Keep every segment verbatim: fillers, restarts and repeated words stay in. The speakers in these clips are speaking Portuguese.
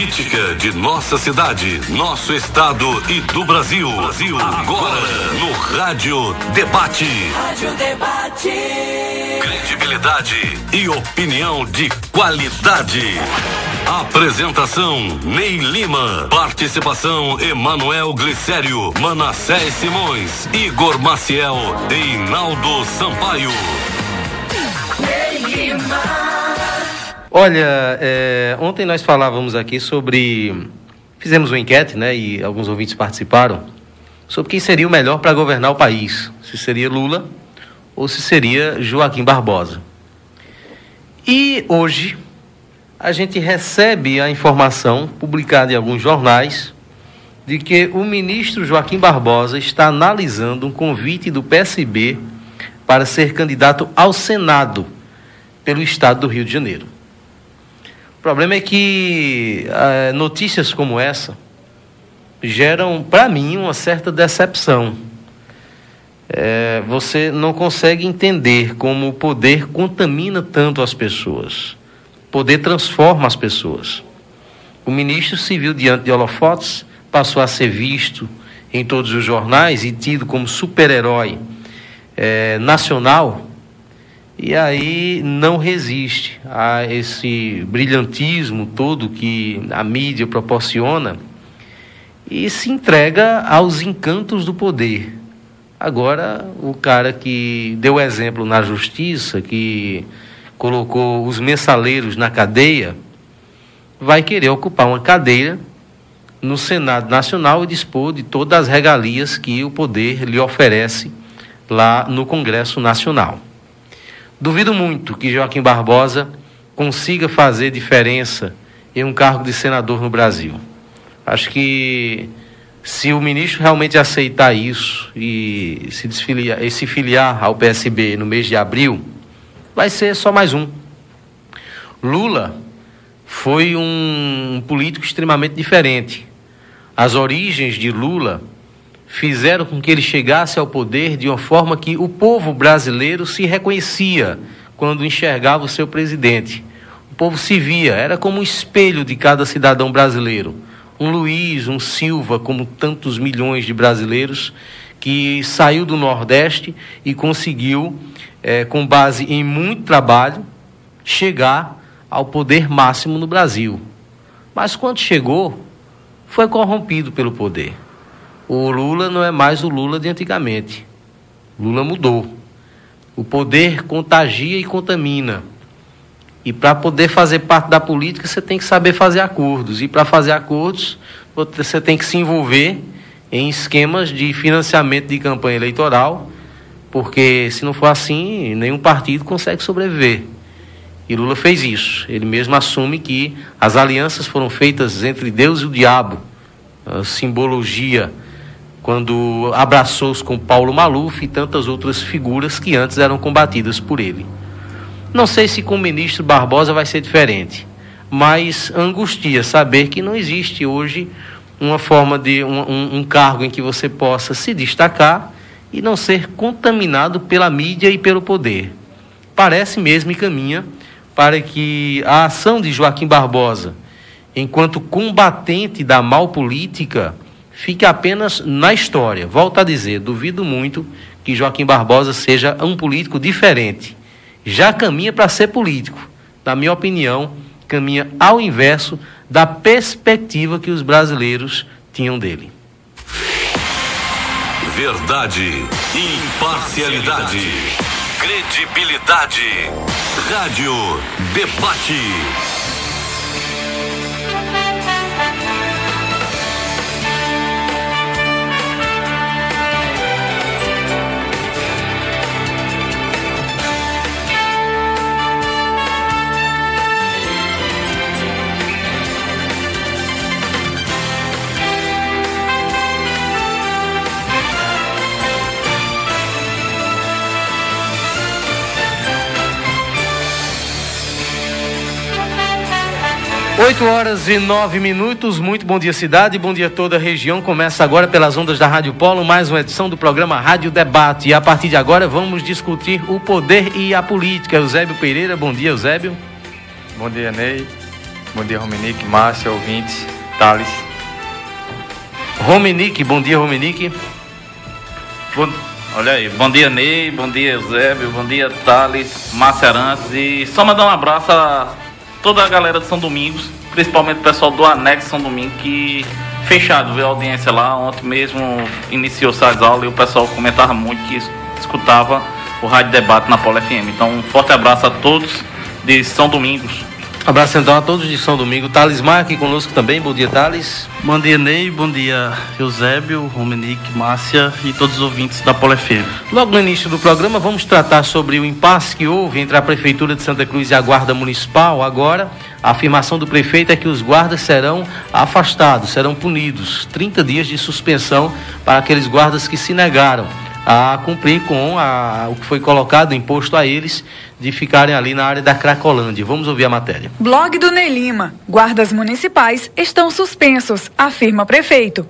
política de nossa cidade, nosso estado e do Brasil. Brasil. Agora no Rádio Debate. Rádio Debate. Credibilidade e opinião de qualidade. Apresentação Ney Lima. Participação Emanuel Glicério, Manassés Simões, Igor Maciel e Inaldo Sampaio. Ney Lima. Olha, é, ontem nós falávamos aqui sobre, fizemos uma enquete, né, e alguns ouvintes participaram, sobre quem seria o melhor para governar o país, se seria Lula ou se seria Joaquim Barbosa. E hoje a gente recebe a informação publicada em alguns jornais de que o ministro Joaquim Barbosa está analisando um convite do P S B para ser candidato ao Senado pelo estado do Rio de Janeiro. O problema é que uh, notícias como essa geram, para mim, uma certa decepção. É, você não consegue entender como o poder contamina tanto as pessoas. O poder transforma as pessoas. O ministro se viu diante de holofotes, passou a ser visto em todos os jornais e tido como super-herói é, nacional. E aí não resiste a esse brilhantismo todo que a mídia proporciona e se entrega aos encantos do poder. Agora, o cara que deu exemplo na justiça, que colocou os mensaleiros na cadeia, vai querer ocupar uma cadeira no Senado Nacional e dispor de todas as regalias que o poder lhe oferece lá no Congresso Nacional. Duvido muito que Joaquim Barbosa consiga fazer diferença em um cargo de senador no Brasil. Acho que se o ministro realmente aceitar isso e se, desfiliar, e se filiar ao P S B no mês de abril, vai ser só mais um. Lula foi um, um político extremamente diferente. As origens de Lula fizeram com que ele chegasse ao poder de uma forma que o povo brasileiro se reconhecia quando enxergava o seu presidente. O povo se via, era como um espelho de cada cidadão brasileiro. Um Luiz, um Silva, como tantos milhões de brasileiros, que saiu do Nordeste e conseguiu, é, com base em muito trabalho, chegar ao poder máximo no Brasil. Mas quando chegou, foi corrompido pelo poder. O Lula não é mais o Lula de antigamente. Lula mudou. O poder contagia e contamina. E para poder fazer parte da política, você tem que saber fazer acordos. E para fazer acordos, você tem que se envolver em esquemas de financiamento de campanha eleitoral, porque se não for assim, nenhum partido consegue sobreviver. E Lula fez isso. Ele mesmo assume que as alianças foram feitas entre Deus e o diabo. A simbologia quando abraçou-os com Paulo Maluf e tantas outras figuras que antes eram combatidas por ele. Não sei se com o ministro Barbosa vai ser diferente, mas angustia saber que não existe hoje uma forma de um, um, um cargo em que você possa se destacar e não ser contaminado pela mídia e pelo poder. Parece mesmo e caminha para que a ação de Joaquim Barbosa, enquanto combatente da mal política, fique apenas na história. Volto a dizer, duvido muito que Joaquim Barbosa seja um político diferente. Já caminha para ser político. Na minha opinião, caminha ao inverso da perspectiva que os brasileiros tinham dele. Verdade, imparcialidade, credibilidade. Rádio Debate. oito horas e nove minutos, muito bom dia cidade, bom dia toda a região. Começa agora pelas ondas da Rádio Polo, mais uma edição do programa Rádio Debate. E a partir de agora vamos discutir o poder e a política. Eusébio Pereira, bom dia, Eusébio. Bom dia, Ney. Bom dia, Romenique, Márcia, ouvintes, Thales. Romenique, bom dia, Romenique. Bom, olha aí, bom dia, Ney, bom dia, Eusébio, bom dia, Thales, Márcia Arantes. E só mandar um abraço a toda a galera de São Domingos, principalmente o pessoal do Anexo São Domingo, que fechado, viu a audiência lá. Ontem mesmo iniciou-se as aulas e o pessoal comentava muito que escutava o Rádio Debate na Polo F M. Então, um forte abraço a todos de São Domingos. Abraço então a todos de São Domingo. Thales Maia aqui conosco também. Bom dia, Thales. Bom dia, Ney. Bom dia, Eusébio, Romenique, Márcia e todos os ouvintes da Polo F M. Logo no início do programa, vamos tratar sobre o impasse que houve entre a Prefeitura de Santa Cruz e a Guarda Municipal. Agora, a afirmação do prefeito é que os guardas serão afastados, serão punidos. trinta dias de suspensão para aqueles guardas que se negaram a cumprir com a, o que foi colocado, imposto a eles, de ficarem ali na área da Cracolândia. Vamos ouvir a matéria. Blog do Ney Lima. Guardas municipais estão suspensos, afirma prefeito.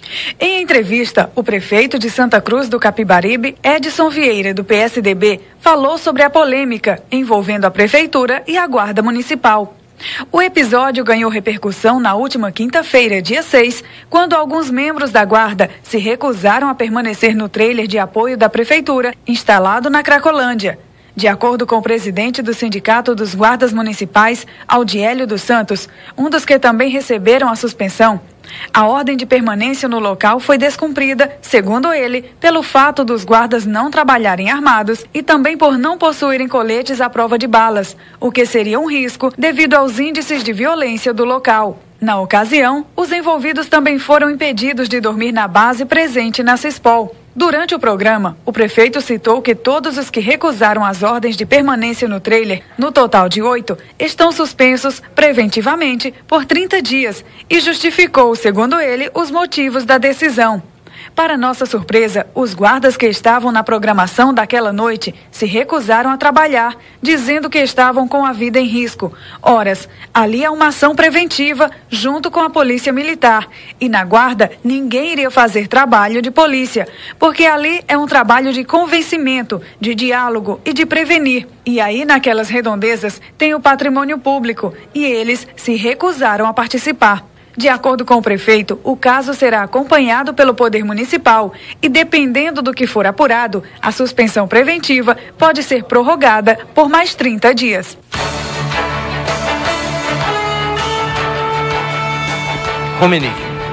Em entrevista, o prefeito de Santa Cruz do Capibaribe, Edson Vieira, do P S D B, falou sobre a polêmica envolvendo a prefeitura e a Guarda Municipal. O episódio ganhou repercussão na última quinta-feira, dia seis, quando alguns membros da Guarda se recusaram a permanecer no trailer de apoio da prefeitura, instalado na Cracolândia. De acordo com o presidente do Sindicato dos Guardas Municipais, Audiélio dos Santos, um dos que também receberam a suspensão, a ordem de permanência no local foi descumprida, segundo ele, pelo fato dos guardas não trabalharem armados e também por não possuírem coletes à prova de balas, o que seria um risco devido aos índices de violência do local. Na ocasião, os envolvidos também foram impedidos de dormir na base presente na CISPOL. Durante o programa, o prefeito citou que todos os que recusaram as ordens de permanência no trailer, no total de oito, estão suspensos preventivamente por trinta dias e justificou, segundo ele, os motivos da decisão. Para nossa surpresa, os guardas que estavam na programação daquela noite se recusaram a trabalhar, dizendo que estavam com a vida em risco. Horas, ali há uma ação preventiva junto com a Polícia Militar. E na Guarda, ninguém iria fazer trabalho de polícia, porque ali é um trabalho de convencimento, de diálogo e de prevenir. E aí, naquelas redondezas, tem o patrimônio público e eles se recusaram a participar. De acordo com o prefeito, o caso será acompanhado pelo Poder Municipal e, dependendo do que for apurado, a suspensão preventiva pode ser prorrogada por mais trinta dias. Romenique.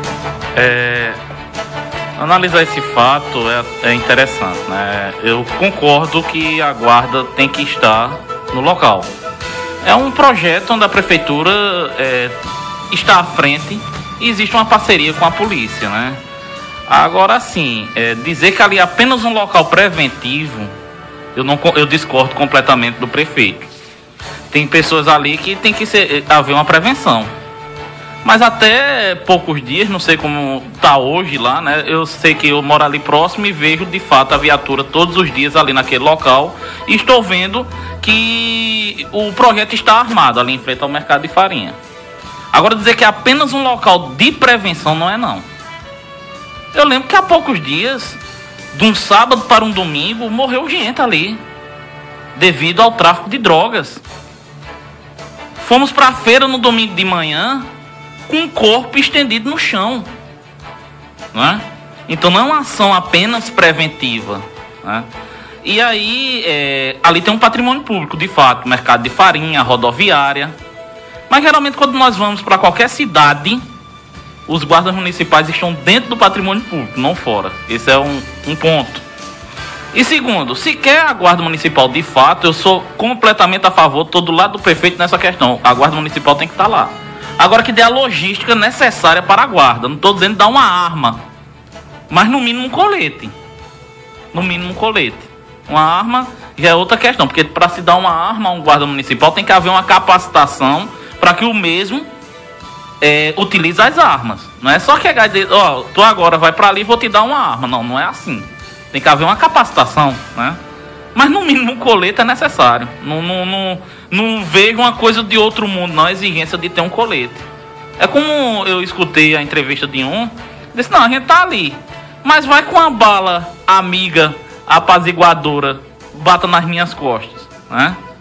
É, analisar esse fato é, é interessante, né? Eu concordo que a guarda tem que estar no local. É um projeto onde a prefeitura é, está à frente e existe uma parceria com a polícia, né? Agora, sim, é, dizer que ali é apenas um local preventivo, eu, não, eu discordo completamente do prefeito. Tem pessoas ali que tem que ser, haver uma prevenção. Mas até poucos dias, não sei como está hoje lá, né? Eu sei que eu moro ali próximo e vejo de fato a viatura todos os dias ali naquele local. E estou vendo que o projeto está armado ali em frente ao mercado de farinha. Agora, dizer que é apenas um local de prevenção não é não. Eu lembro que há poucos dias, de um sábado para um domingo, morreu gente ali, devido ao tráfico de drogas. Fomos para a feira no domingo de manhã, com um corpo estendido no chão. Não é? Então não é uma ação apenas preventiva. Né? E aí, é, ali tem um patrimônio público, de fato, mercado de farinha, rodoviária. Mas geralmente quando nós vamos para qualquer cidade, os guardas municipais estão dentro do patrimônio público, não fora. Esse é um, um ponto. E segundo, se quer a guarda municipal de fato, eu sou completamente a favor, estou do lado do prefeito nessa questão. A guarda municipal tem que estar lá. Agora que dê a logística necessária para a guarda. Não estou dizendo dar uma arma, mas no mínimo um colete. No mínimo um colete. Uma arma já é outra questão, porque para se dar uma arma a um guarda municipal tem que haver uma capacitação para que o mesmo é, utilize as armas. Não é só chegar e dizer, ó, oh, tu agora vai para ali e vou te dar uma arma. Não, não é assim. Tem que haver uma capacitação, né? Mas no mínimo um colete é necessário. Não, não, não, não vejo uma coisa de outro mundo, não, a exigência de ter um colete. É como eu escutei a entrevista de um, disse, não, a gente tá ali, mas vai com a bala amiga, apaziguadora, bata nas minhas costas, né?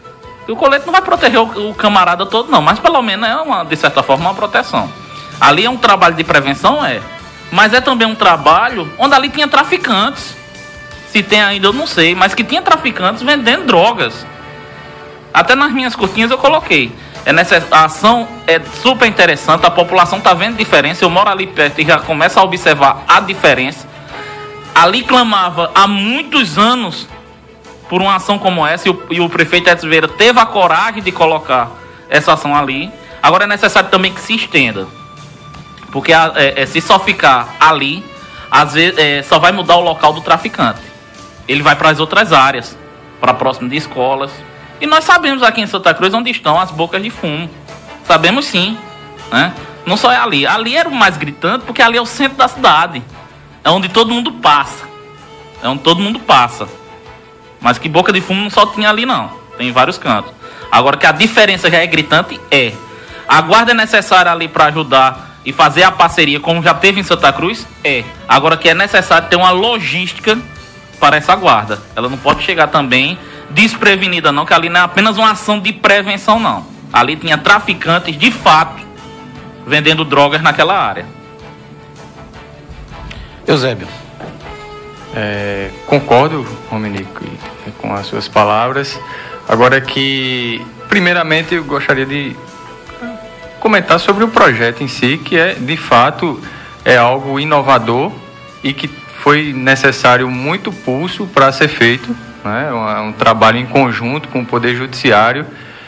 E o colete não vai proteger o, o camarada todo, não, mas pelo menos é, uma, de certa forma, uma proteção. Ali é um trabalho de prevenção, é, mas é também um trabalho onde ali tinha traficantes. Se tem ainda, eu não sei, mas que tinha traficantes vendendo drogas. Até nas minhas curtinhas eu coloquei. É necess... A ação é super interessante, a população está vendo diferença. Eu moro ali perto e já começa a observar a diferença. Ali clamava há muitos anos por uma ação como essa, e o, e o prefeito Edson Vieira teve a coragem de colocar essa ação ali. Agora é necessário também que se estenda, porque é, é, se só ficar ali, às vezes é, só vai mudar o local do traficante. Ele vai para as outras áreas, para próximo de escolas. E nós sabemos aqui em Santa Cruz onde estão as bocas de fumo. Sabemos sim, né? Não só é ali. Ali era o mais gritante, porque ali é o centro da cidade. É onde todo mundo passa. É onde todo mundo passa. Mas que boca de fumo não só tinha ali, não. Tem em vários cantos. Agora que a diferença já é gritante, é. A guarda é necessária ali para ajudar e fazer a parceria, como já teve em Santa Cruz, é. Agora que é necessário ter uma logística para essa guarda. Ela não pode chegar também desprevenida, não, que ali não é apenas uma ação de prevenção, não. Ali tinha traficantes, de fato, vendendo drogas naquela área. Eusébio. É, concordo, Romenico, com as suas palavras. Agora que, primeiramente, eu gostaria de comentar sobre o projeto em si, que é, de fato, é algo inovador e que foi necessário muito pulso para ser feito, né? Um, um trabalho em conjunto com o Poder Judiciário,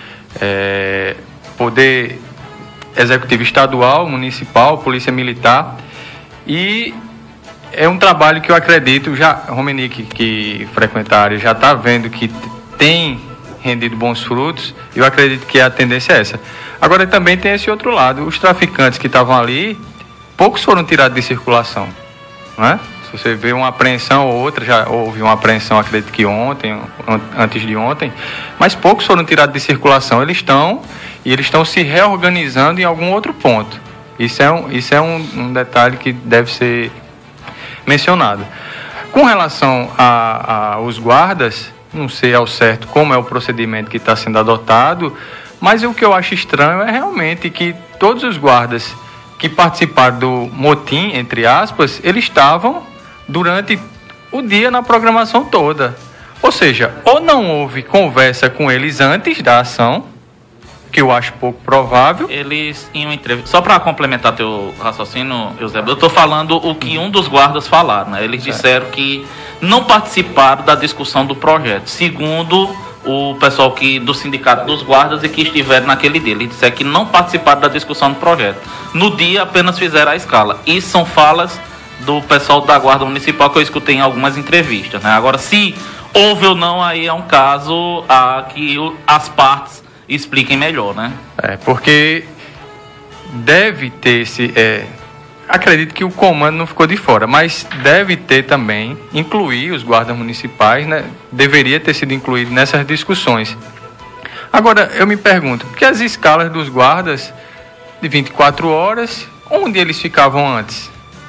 é, Poder Executivo Estadual, Municipal, Polícia Militar, e é um trabalho que eu acredito, já Romenico, que frequenta a área, já está vendo que tem rendido bons frutos. Eu acredito que a tendência é essa. Agora também tem esse outro lado, os traficantes que estavam ali, poucos foram tirados de circulação, né? Se você vê uma apreensão ou outra, já houve uma apreensão, acredito que ontem, antes de ontem, mas poucos foram tirados de circulação. Eles estão, e eles estão se reorganizando em algum outro ponto. Isso é um, isso é um, um detalhe que deve ser mencionado. Com relação a, aos guardas, não sei ao certo como é o procedimento que está sendo adotado, mas o que eu acho estranho é realmente que todos os guardas que participaram do motim, entre aspas, eles estavam durante o dia na programação toda. Ou seja, ou não houve conversa com eles antes da ação, que eu acho pouco provável. Eles, em uma entrevista, só para complementar teu raciocínio, Eusébio, eu estou falando o que um dos guardas falaram, né? Eles certo. disseram que não participaram da discussão do projeto, segundo o pessoal que, do sindicato dos guardas e que estiveram naquele dia. Eles disseram que não participaram da discussão do projeto. No dia apenas fizeram a escala. Isso são falas do pessoal da Guarda Municipal que eu escutei em algumas entrevistas, né? Agora, se houve ou não, aí é um caso a que as partes expliquem melhor, né? É, porque deve ter esse... É, acredito que o comando não ficou de fora, mas deve ter também, incluir os guardas municipais, né? Deveria ter sido incluído nessas discussões. Agora, eu me pergunto, por que as escalas dos guardas de vinte e quatro horas, onde eles ficavam antes?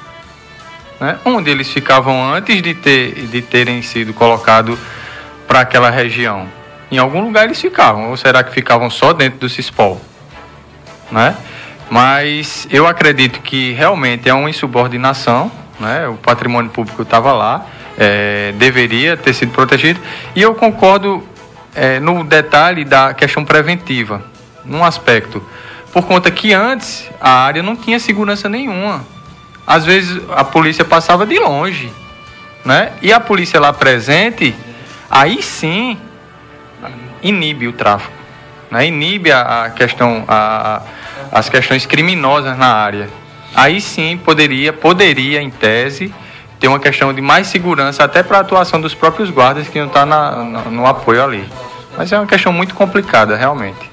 Né? Onde eles ficavam antes de, ter, de terem sido colocados para aquela região? Em algum lugar eles ficavam, ou será que ficavam só dentro do CISPOL? Né? Mas eu acredito que realmente é uma insubordinação, né? O patrimônio público estava lá, é, deveria ter sido protegido, e eu concordo é, no detalhe da questão preventiva, num aspecto, por conta que antes a área não tinha segurança nenhuma. Às vezes a polícia passava de longe, né? E a polícia lá presente, aí sim inibe o tráfico, né? Inibe a, a questão, a, a, as questões criminosas na área. Aí sim poderia, poderia em tese, ter uma questão de mais segurança até para a atuação dos próprios guardas que não estão tá no, no apoio ali. Mas é uma questão muito complicada, realmente.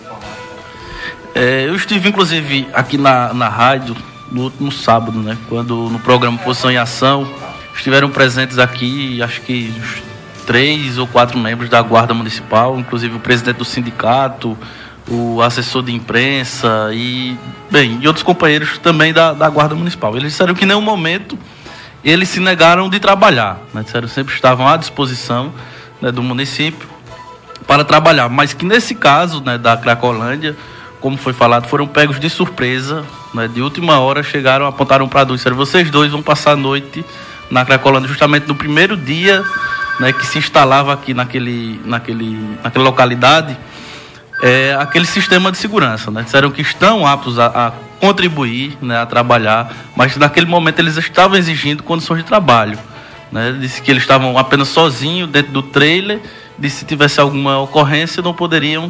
É, eu estive, inclusive, aqui na, na rádio no último sábado, né? Quando no programa Posição em Ação estiveram presentes aqui, acho que três ou quatro membros da Guarda Municipal, inclusive o presidente do sindicato, o assessor de imprensa e, bem, e outros companheiros também da, da Guarda Municipal. Eles disseram que em nenhum momento eles se negaram de trabalhar, né? Disseram que sempre estavam à disposição, né, do município. para trabalhar, mas que nesse caso, né, da Cracolândia, como foi falado, foram pegos de surpresa, né, de última hora, chegaram, apontaram para dois, disseram, vocês dois vão passar a noite na Cracolândia, justamente no primeiro dia, né, que se instalava aqui naquele, naquele, naquela localidade, é, aquele sistema de segurança, né, disseram que estão aptos a, a contribuir, né, a trabalhar, mas naquele momento eles estavam exigindo condições de trabalho, né, disse que eles estavam apenas sozinhos dentro do trailer, disse que se tivesse alguma ocorrência não poderiam.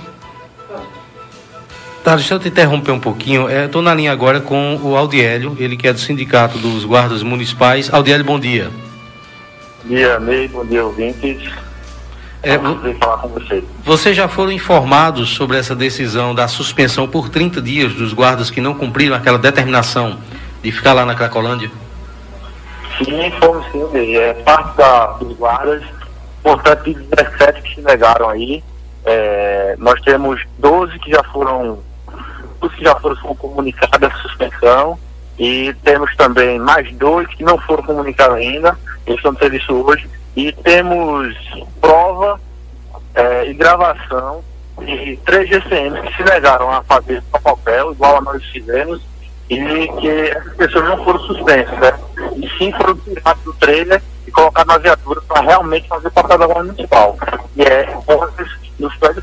Tá, deixa eu te interromper um pouquinho. Estou na linha agora com o Aldiélio, ele que é do Sindicato dos Guardas Municipais. Aldiélio, bom dia. Bom dia, Ney, bom dia, ouvintes. É, Vou falar com vocês. Vocês já foram informados sobre essa decisão da suspensão por trinta dias dos guardas que não cumpriram aquela determinação de ficar lá na Cracolândia? Sim, fomos sim, Ney. É parte da, dos guardas, portanto, dezessete que se negaram aí. É, nós temos doze que já foram, que já foram comunicadas a suspensão, e temos também mais dois que não foram comunicados ainda, eles estão no serviço hoje, e temos prova é, e gravação de três G C Ms que se negaram a fazer o papel, igual a nós fizemos, e que essas pessoas não foram suspensas, né? E sim foram tirados do trailer e colocados na viatura para realmente fazer o papel da Guarda Municipal. E é nos prédios.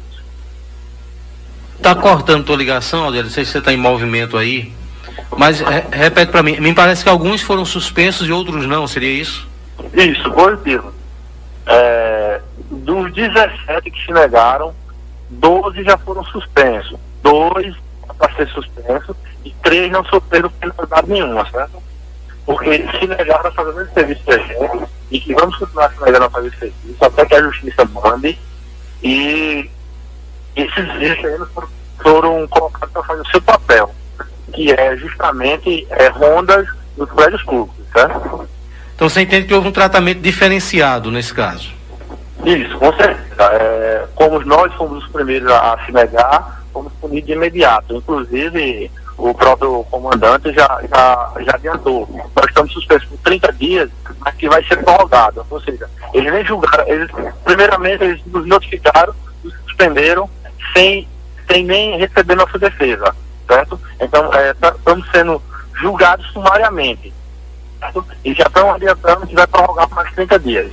Tá cortando tua ligação, Aldiélio, não sei se você está em movimento aí, mas re repete para mim, me parece que alguns foram suspensos e outros não, seria isso? Isso, positivo. É, dos dezessete que se negaram, doze já foram suspensos, dois para ser suspensos e três não sofreram penalidade nenhuma, certo? Porque eles se negaram a fazer esse serviço de gente e que vamos continuar se negando a fazer esse serviço até que a justiça mande, e esses eles foram, foram colocados para fazer o seu papel, que é justamente é, rondas nos prédios públicos, certo? Então você entende que houve um tratamento diferenciado nesse caso? Isso, com certeza. É, como nós fomos os primeiros a, a se negar, fomos punidos de imediato. Inclusive, o próprio comandante já, já, já adiantou. Nós estamos suspensos por trinta dias, mas que vai ser prorrogado. Ou seja, eles nem julgaram, eles, primeiramente eles nos notificaram, nos suspenderam, sem, sem nem receber nossa defesa, certo? Então, é, tá, estamos sendo julgados sumariamente. E já estão adiantando que vai prorrogar por mais trinta dias.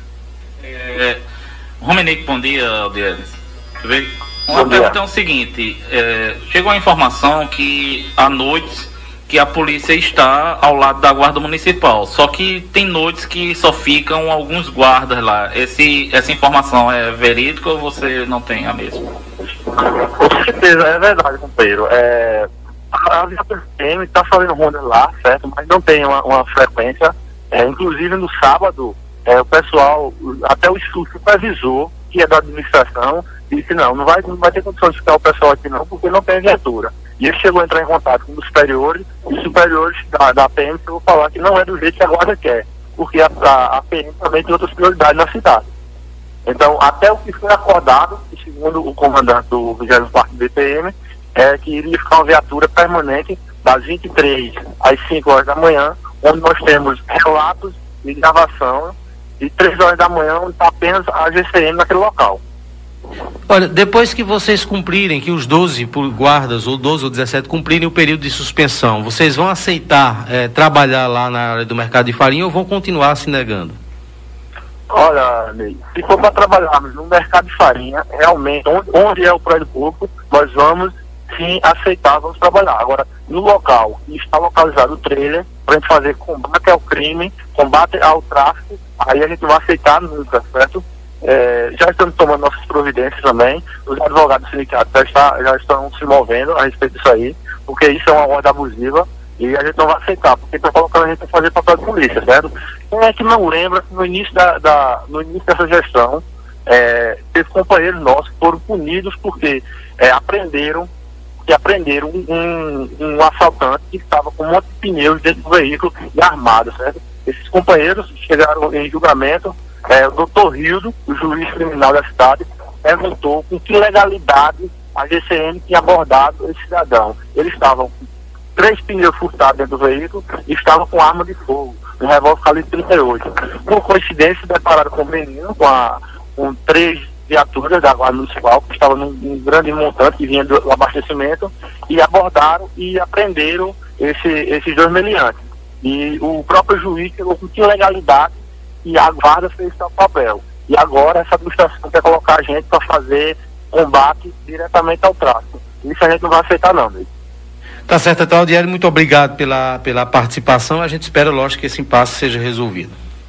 É, Romenico, bom dia, Aldiélio. Uma pergunta é o seguinte, é, chegou a informação que à noite que a polícia está ao lado da Guarda Municipal, só que tem noites que só ficam alguns guardas lá. Esse, essa informação é verídica ou você não tem a mesma? Com certeza, é verdade, companheiro. É... A P M está fazendo ronda lá, certo? Mas não tem uma, uma frequência. É, inclusive no sábado, é, o pessoal, até o supervisor, que é da administração, disse não, não vai, não vai ter condição de ficar o pessoal aqui não, porque não tem viatura. E ele chegou a entrar em contato com os superiores, e os superiores da, da P M vão falar que não é do jeito que a guarda quer, porque a, a, a P M também tem outras prioridades na cidade. Então, até o que foi acordado, segundo o comandante do vigésimo quarto B P M, é que iria ficar uma viatura permanente das vinte e três às cinco horas da manhã, onde nós temos relatos de gravação, e três horas da manhã, onde está apenas a G C M naquele local. Olha, depois que vocês cumprirem, que os doze guardas, ou doze ou dezessete, cumprirem o período de suspensão, vocês vão aceitar é, trabalhar lá na área do mercado de farinha ou vão continuar se negando? Olha, Ney, se for para trabalharmos no mercado de farinha, realmente, onde, onde é o prédio público, nós vamos sim aceitar, vamos trabalhar. Agora, no local que está localizado o trailer, para a gente fazer combate ao crime, combate ao tráfico, aí a gente não vai aceitar nunca, certo? É, já estamos tomando nossas providências também, os advogados do sindicato já, está, já estão se movendo a respeito disso aí, porque isso é uma ordem abusiva e a gente não vai aceitar, porque está colocando a gente para fazer papel de polícia, certo? Quem é que não lembra que no início, da, da, no início dessa gestão, é, teve companheiros nossos que foram punidos porque é, aprenderam que aprenderam um, um, um assaltante que estava com um monte de pneus dentro do veículo e armado, certo? Esses companheiros chegaram em julgamento, é, o doutor Rildo, o juiz criminal da cidade, perguntou com que legalidade a G C M tinha abordado esse cidadão. Eles estavam com três pneus furtados dentro do veículo e estavam com arma de fogo, um revólver calibre trinta e oito. Por coincidência, depararam com o menino com, a, com três viaturas da Guarda Municipal, que estavam num, num grande montante que vinha do, do abastecimento, e abordaram e apreenderam esse, esses dois meliantes. E o próprio juiz chegou com ilegalidade e a Guarda fez seu papel. E agora essa administração quer colocar a gente para fazer combate diretamente ao tráfico. Isso a gente não vai aceitar não, amigo. Tá certo, então, Aldieri, muito obrigado pela, pela participação. A gente espera, lógico, que esse impasse seja resolvido.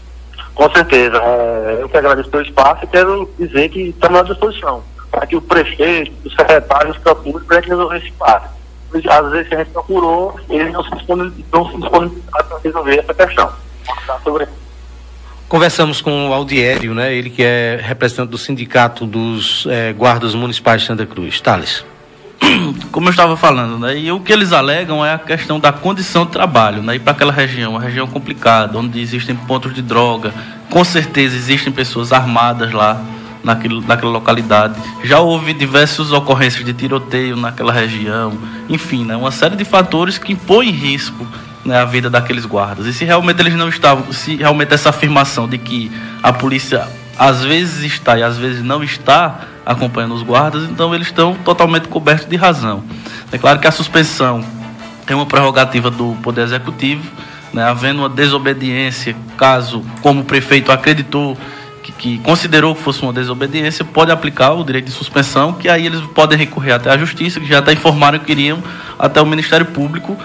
Com certeza. É, eu que agradeço pelo espaço e quero dizer que estamos à disposição para que o prefeito, o secretário nos procure para resolver esse impasse. Às vezes que a gente procurou, eles não se disponibilizaram para resolver essa questão. Sobre... Conversamos com o Aldieri, né? Ele que é representante do Sindicato dos eh, Guardas Municipais de Santa Cruz. Thales. Como eu estava falando, né, e o que eles alegam é a questão da condição de trabalho, né, e para aquela região, uma região complicada, onde existem pontos de droga, com certeza existem pessoas armadas lá naquele, naquela localidade, já houve diversas ocorrências de tiroteio naquela região, enfim, né, uma série de fatores que impõem risco, né, a vida daqueles guardas. E se realmente eles não estavam, se realmente essa afirmação de que a polícia às vezes está e às vezes não está acompanhando os guardas, então eles estão totalmente cobertos de razão. É claro que a suspensão é uma prerrogativa do Poder Executivo, né, havendo uma desobediência, caso, como o prefeito acreditou, que, que considerou que fosse uma desobediência, pode aplicar o direito de suspensão, que aí eles podem recorrer até a Justiça, que já até informaram que iriam até o Ministério Público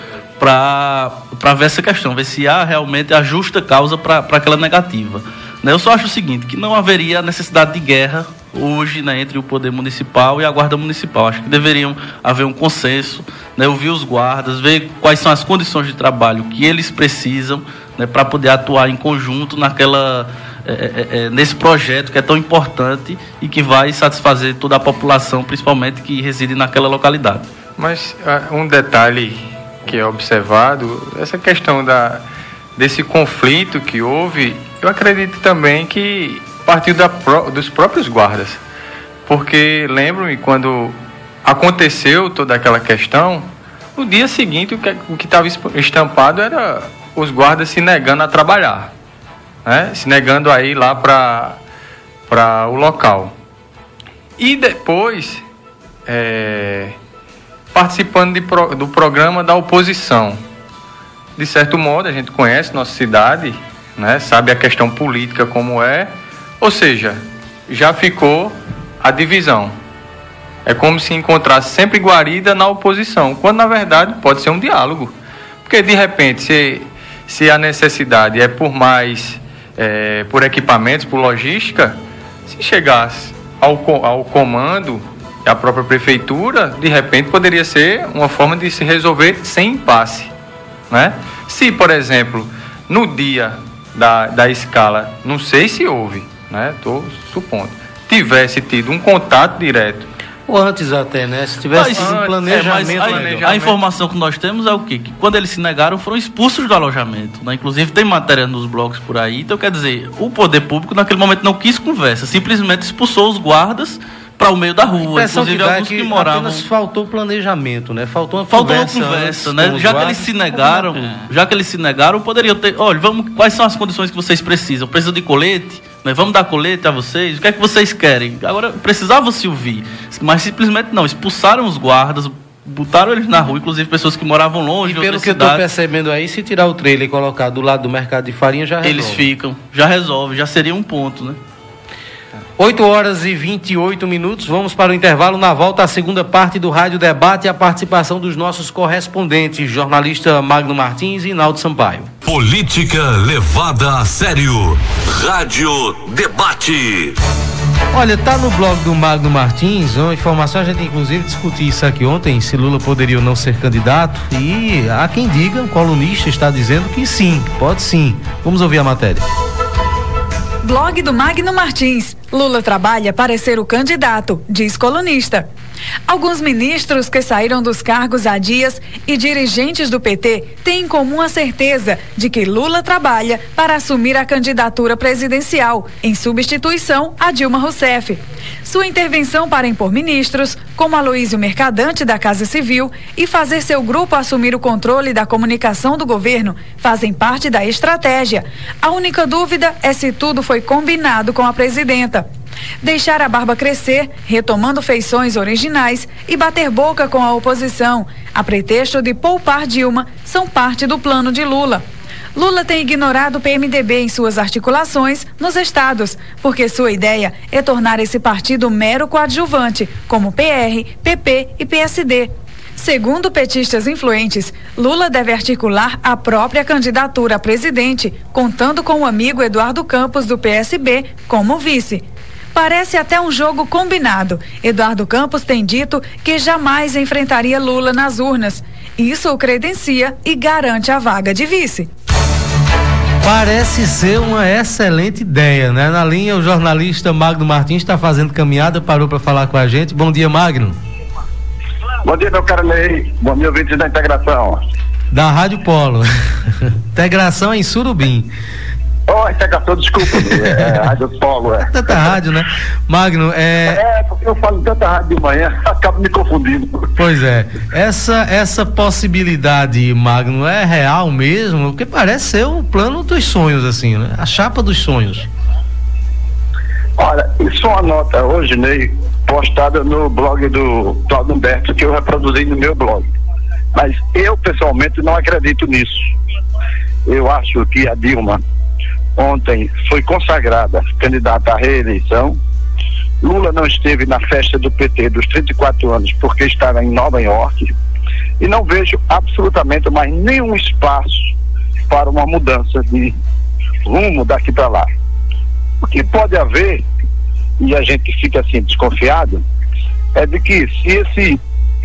para ver essa questão, ver se há realmente a justa causa para aquela negativa. Eu só acho o seguinte, que não haveria necessidade de guerra hoje, né, entre o Poder Municipal e a Guarda Municipal. Acho que deveriam haver um consenso, né, ouvir os guardas, ver quais são as condições de trabalho que eles precisam, né, para poder atuar em conjunto naquela, é, é, é, nesse projeto que é tão importante e que vai satisfazer toda a população, principalmente que reside naquela localidade. Mas uh, um detalhe que é observado, essa questão da, desse conflito que houve, eu acredito também que partiu da, dos próprios guardas, porque lembro-me quando aconteceu toda aquela questão, no dia seguinte o que estava estampado era os guardas se negando a trabalhar, né? Se negando a ir lá para para o local, e depois é, participando de pro, do programa da oposição. De certo modo, a gente conhece nossa cidade, né, sabe a questão política como é, ou seja, já ficou a divisão. É como se encontrasse sempre guarida na oposição, quando na verdade pode ser um diálogo. Porque de repente, se, se a necessidade é por mais, é, por equipamentos, por logística, se chegasse ao, ao comando, a própria prefeitura, de repente poderia ser uma forma de se resolver sem impasse, né? Se, por exemplo, no dia da, da escala, não sei se houve, né? Estou supondo, tivesse tido um contato direto, ou antes até, né? Se tivesse mas, um planejamento, é, mas planejamento. A, a informação que nós temos é o quê? Que quando eles se negaram, foram expulsos do alojamento, né? Inclusive tem matéria nos blogs por aí. Então, quer dizer, o poder público naquele momento não quis conversa, simplesmente expulsou os guardas para o meio da rua, inclusive que alguns que que moravam... Apenas faltou planejamento, né? Faltou uma Faltou conversa, uma conversa, né? já que eles se negaram, é. já que eles se negaram, poderiam ter, olha, vamos, quais são as condições que vocês precisam? Precisam de colete? Né? Vamos dar colete a vocês? O que é que vocês querem? Agora, precisava se ouvir, mas simplesmente não, expulsaram os guardas, botaram eles na rua, inclusive pessoas que moravam longe. E pelo que eu estou percebendo aí, se tirar o trailer e colocar do lado do mercado de farinha, já resolve. Eles ficam, já resolve, já seria um ponto, né? oito horas e vinte e oito minutos, vamos para o intervalo. Na volta, a segunda parte do Rádio Debate e a participação dos nossos correspondentes, jornalista Magno Martins e Naldo Sampaio. Política levada a sério. Rádio Debate. Olha, tá no blog do Magno Martins, uma informação, a gente inclusive discutiu isso aqui ontem, se Lula poderia ou não ser candidato, e há quem diga, o colunista está dizendo que sim, pode sim. Vamos ouvir a matéria. Blog do Magno Martins. Lula trabalha para ser o candidato, diz colunista. Alguns ministros que saíram dos cargos há dias e dirigentes do P T têm em comum a certeza de que Lula trabalha para assumir a candidatura presidencial, em substituição a Dilma Rousseff. Sua intervenção para impor ministros, como Aloysio Mercadante da Casa Civil, e fazer seu grupo assumir o controle da comunicação do governo, fazem parte da estratégia. A única dúvida é se tudo foi combinado com a presidenta. Deixar a barba crescer, retomando feições originais e bater boca com a oposição, a pretexto de poupar Dilma, são parte do plano de Lula. Lula tem ignorado o P M D B em suas articulações nos estados, porque sua ideia é tornar esse partido mero coadjuvante, como P R, P P e P S D. Segundo petistas influentes, Lula deve articular a própria candidatura a presidente, contando com o amigo Eduardo Campos, do P S B, como vice. Parece até um jogo combinado. Eduardo Campos tem dito que jamais enfrentaria Lula nas urnas. Isso o credencia e garante a vaga de vice. Parece ser uma excelente ideia, né? Na linha, o jornalista Magno Martins está fazendo caminhada, parou para falar com a gente. Bom dia, Magno. Bom dia, meu caro Ney. Bom dia, ouvintes da Integração. Da Rádio Polo. Integração em Surubim. Oh, Integração, desculpa. É, Rádio Polo, é. Tanta rádio, né? Magno, é... É, porque eu falo tanta rádio de manhã, acabo me confundindo. Pois é. Essa, essa possibilidade, Magno, é real mesmo? Porque parece ser o plano dos sonhos, assim, né? A chapa dos sonhos. Olha, isso é uma nota hoje, Ney, postada no blog do Cláudio Humberto, que eu reproduzi no meu blog. Mas eu, pessoalmente, não acredito nisso. Eu acho que a Dilma ontem foi consagrada candidata à reeleição. Lula não esteve na festa do P T dos trinta e quatro anos porque estava em Nova York, e não vejo absolutamente mais nenhum espaço para uma mudança de rumo daqui para lá. O que pode haver, e a gente fica assim desconfiado, é de que se esse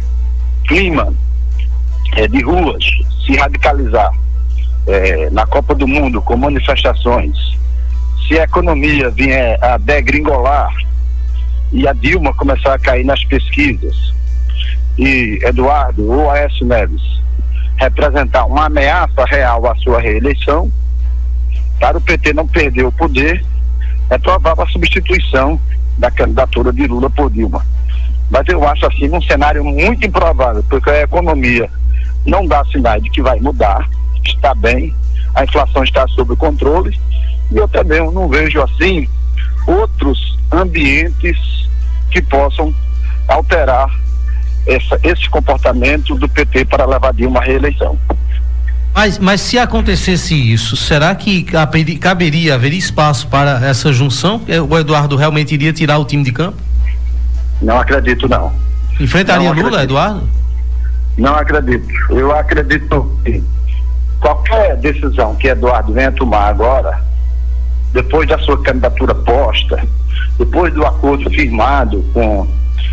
clima é, de ruas se radicalizar é, na Copa do Mundo com manifestações, se a economia vier a degringolar e a Dilma começar a cair nas pesquisas e Eduardo ou Aécio Neves representar uma ameaça real à sua reeleição, para o P T não perder o poder, é provável a substituição da candidatura de Lula por Dilma. Mas eu acho assim um cenário muito improvável, porque a economia não dá sinais de que vai mudar, está bem, a inflação está sob controle, e eu também não vejo assim outros ambientes que possam alterar essa, esse comportamento do P T para levar Dilma à reeleição. Mas, mas se acontecesse isso, será que caberia, caberia, haveria espaço para essa junção? O Eduardo realmente iria tirar o time de campo? Não acredito, não. Enfrentaria não Lula, Eduardo? Não acredito. Eu acredito que qualquer decisão que Eduardo venha tomar agora, depois da sua candidatura posta, depois do acordo firmado com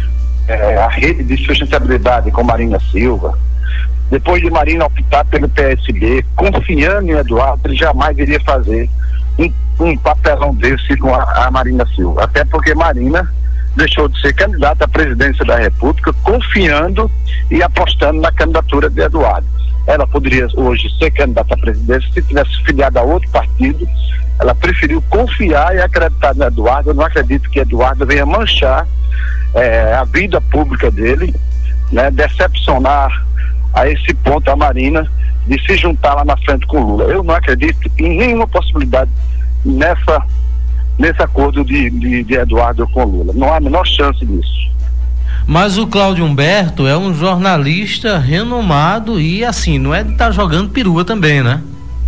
é, a rede de sustentabilidade com Marina Silva, depois de Marina optar pelo P S B, confiando em Eduardo, ele jamais iria fazer um, um papelão desse com a, a Marina Silva. Até porque Marina deixou de ser candidata à presidência da República, confiando e apostando na candidatura de Eduardo. Ela poderia hoje ser candidata à presidência se tivesse filiado a outro partido. Ela preferiu confiar e acreditar no Eduardo. Eu não acredito que Eduardo venha manchar é, a vida pública dele, né, decepcionar a esse ponto a Marina de se juntar lá na frente com Lula. Eu não acredito em nenhuma possibilidade nessa, nesse acordo de, de, de Eduardo com Lula. Não há a menor chance disso. Mas o Cláudio Humberto é um jornalista renomado e assim, não é de estar tá jogando perua também, né?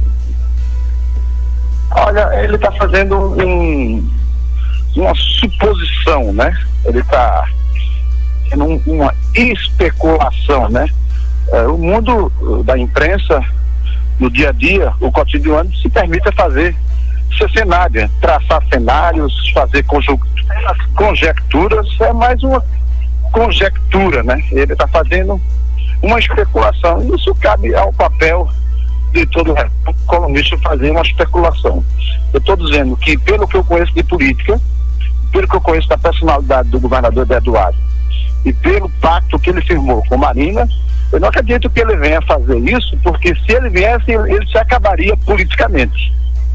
Olha, ele está fazendo um, uma suposição, né? Ele está tendo um, uma especulação, né? É, o mundo da imprensa, no dia a dia, o cotidiano, se permite fazer seu cenário, traçar cenários, fazer conjecturas, é mais uma conjectura, né? Ele está fazendo uma especulação, e isso cabe ao papel de todo colunista fazer uma especulação. Eu estou dizendo que, pelo que eu conheço de política, pelo que eu conheço da personalidade do governador Eduardo, e pelo pacto que ele firmou com Marina, eu não acredito que ele venha fazer isso, porque se ele viesse, ele se acabaria politicamente.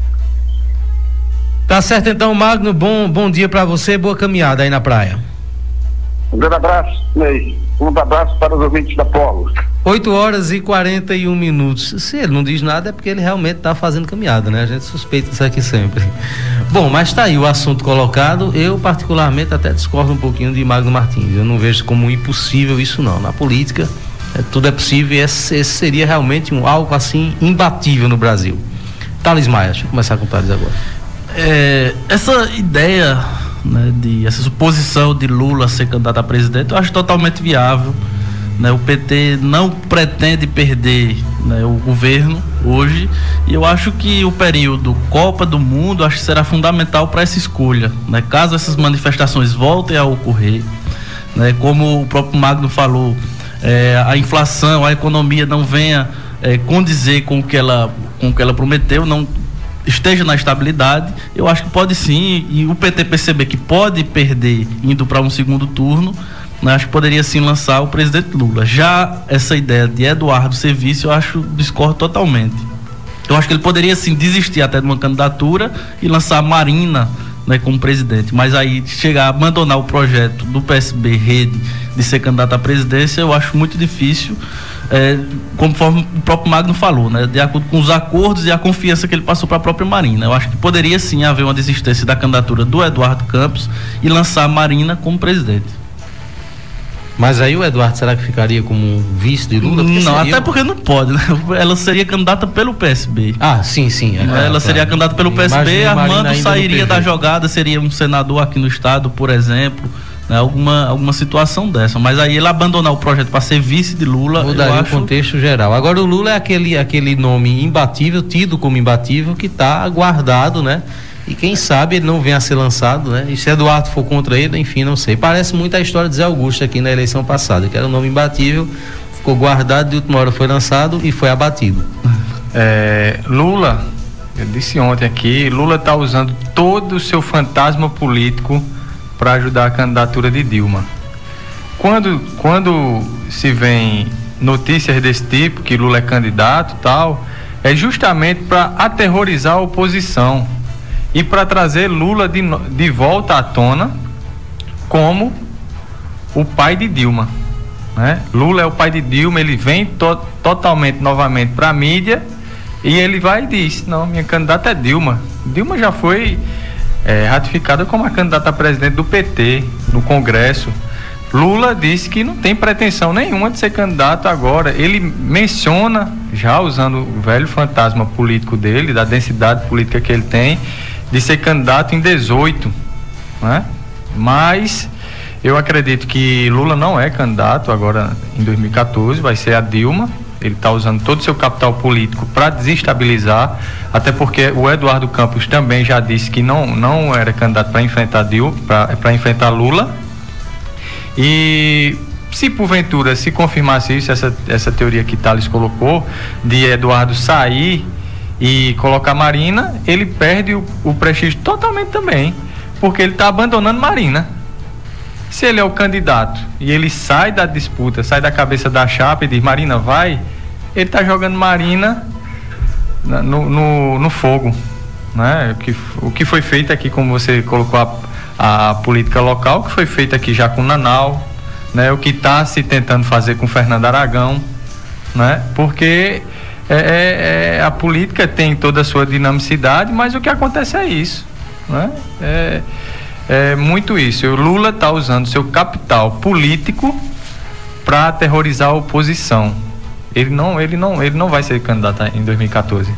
Tá certo então, Magno, bom, bom dia para você, boa caminhada aí na praia. Um grande abraço, Ney. Um abraço para os ouvintes da Polo. oito horas e quarenta e um minutos. Se ele não diz nada é porque ele realmente está fazendo caminhada, né? A gente suspeita isso aqui sempre. Bom, mas tá aí o assunto colocado. Eu particularmente até discordo um pouquinho de Magno Martins. Eu não vejo como impossível isso não. Na política é, tudo é possível e esse, esse seria realmente um, algo assim imbatível no Brasil. Thales Maia, deixa eu começar com o Thales agora. É, essa ideia, né, de essa suposição de Lula ser candidato a presidente, eu acho totalmente viável. Né, o P T não pretende perder, né, o governo hoje, e eu acho que o período Copa do Mundo acho que será fundamental para essa escolha, né, caso essas manifestações voltem a ocorrer, né, como o próprio Magno falou, é, a inflação, a economia não venha é, condizer com o que ela, com o que ela prometeu, não esteja na estabilidade, eu acho que pode sim, e o P T perceber que pode perder indo para um segundo turno, né, acho que poderia sim lançar o presidente Lula. Já essa ideia de Eduardo ser vice, eu acho, discordo totalmente. Eu acho que ele poderia sim desistir até de uma candidatura e lançar a Marina, né, como presidente, mas aí chegar a abandonar o projeto do P S B Rede de ser candidato à presidência, eu acho muito difícil, é, conforme o próprio Magno falou, né, de acordo com os acordos e a confiança que ele passou para a própria Marina. Eu acho que poderia sim haver uma desistência da candidatura do Eduardo Campos e lançar a Marina como presidente. Mas aí o Eduardo, será que ficaria como vice de Lula? Porque não, seria... até porque não pode, né? Ela seria candidata pelo P S B. Ah, sim, sim. É, ela claro, seria claro. candidata pelo P S B, Armando sairia da P V. jogada, seria um senador aqui no estado, por exemplo, né? Alguma, alguma situação dessa. Mas aí ele abandonar o projeto para ser vice de Lula, mudaria eu acho... o contexto geral. Agora o Lula é aquele, aquele nome imbatível, tido como imbatível, que está aguardado, né? E quem sabe ele não venha a ser lançado, né? E se Eduardo for contra ele, enfim, não sei. Parece muito a história de Zé Augusto aqui na eleição passada, que era um nome imbatível, ficou guardado, de última hora foi lançado e foi abatido. É, Lula, eu disse ontem aqui, Lula está usando todo o seu fantasma político para ajudar a candidatura de Dilma. Quando, quando se vem notícias desse tipo, que Lula é candidato e tal, é justamente para aterrorizar a oposição e para trazer Lula de, de volta à tona como o pai de Dilma, né? Lula é o pai de Dilma, ele vem to, totalmente novamente para a mídia e ele vai e diz, não, minha candidata é Dilma. Dilma já foi é, ratificada como a candidata a presidente do P T no Congresso. Lula disse que não tem pretensão nenhuma de ser candidato agora. Ele menciona, já usando o velho fantasma político dele, da densidade política que ele tem, de ser candidato em dezoito, né? Mas eu acredito que Lula não é candidato agora em dois mil e quatorze, vai ser a Dilma. Ele está usando todo o seu capital político para desestabilizar, até porque o Eduardo Campos também já disse que não, não era candidato para enfrentar Dilma, para enfrentar Lula. E se porventura se confirmasse isso, essa, essa teoria que Thales colocou, de Eduardo sair e colocar Marina, ele perde o, o prestígio totalmente também, porque ele está abandonando Marina. Se ele é o candidato e ele sai da disputa, sai da cabeça da chapa e diz, Marina vai, ele está jogando Marina na, no, no, no fogo, né? O que, o que foi feito aqui, como você colocou a, a política local, que foi feito aqui já com Nanau, né? O que está se tentando fazer com Fernando Aragão, né? Porque É, é, a política tem toda a sua dinamicidade, mas o que acontece é isso, né? É, é muito isso. O Lula está usando seu capital político para aterrorizar a oposição. Ele não, ele não, ele não vai ser candidato em dois mil e quatorze.